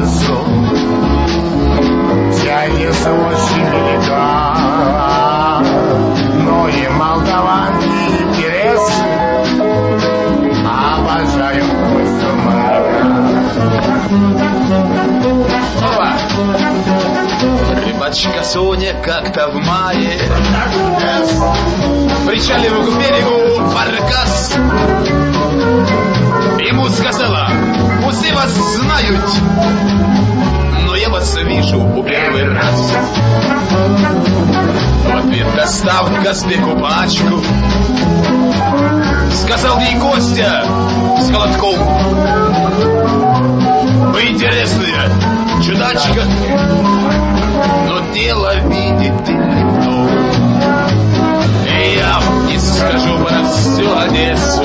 лесу тянется очень велика, но и молдаван, и перец обожаю вкусу моря. Рыбачка Соня как-то в мае причалила к берегу баркас. Ему сказала: усы вас знают, но я вас вижу у первый раз. В ответ достав Казбеку пачку, сказал ей Костя с холодком: вы интересная чудачка, но дело видите ли в том, и я не скажу про всю Одессу,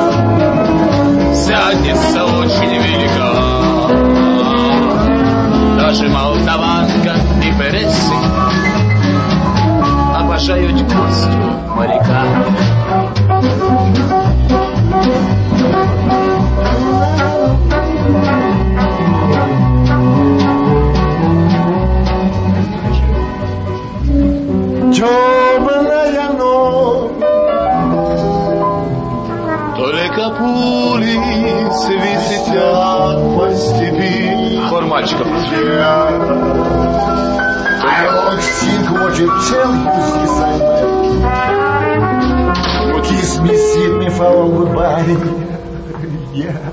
вся Одесса очень велика. Даже молдаванка и пересы обожают Костю моряка. Темная ночь, Только пули светят по степи. Хор мальчиков. I очень хочет tell you this, kiss me, sweet me, for goodbye. Yeah.